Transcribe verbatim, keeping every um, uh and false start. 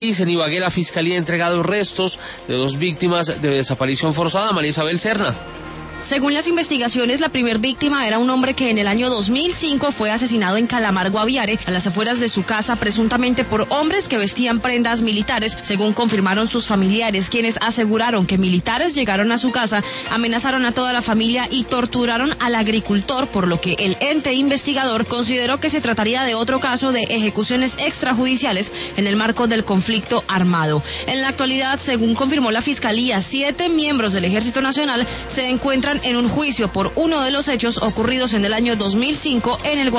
En Ibagué, la Fiscalía ha entregado restos de dos víctimas de desaparición forzada. María Isabel Serna. Según las investigaciones, la primer víctima era un hombre que en el año dos mil cinco fue asesinado en Calamar, Guaviare, a las afueras de su casa, presuntamente por hombres que vestían prendas militares, según confirmaron sus familiares, quienes aseguraron que militares llegaron a su casa, amenazaron a toda la familia y torturaron al agricultor, por lo que el ente investigador consideró que se trataría de otro caso de ejecuciones extrajudiciales en el marco del conflicto armado. En la actualidad, según confirmó la Fiscalía, siete miembros del Ejército Nacional se encuentran en un juicio por uno de los hechos ocurridos en el año dos mil cinco en el